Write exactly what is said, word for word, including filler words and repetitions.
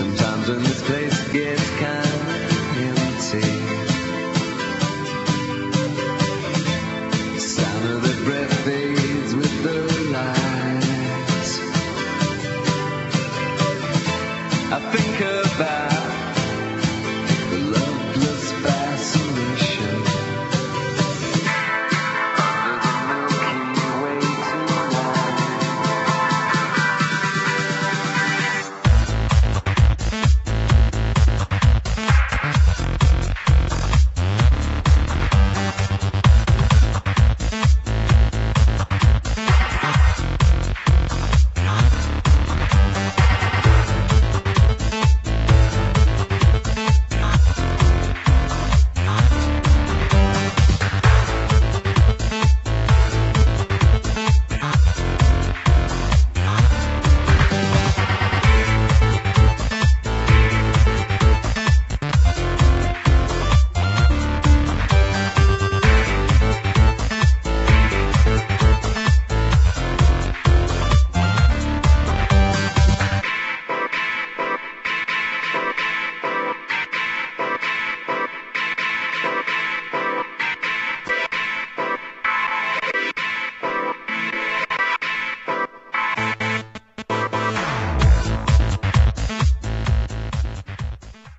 Sometimes when this place gets kind of empty, the sound of the breath fades with the lights. I think of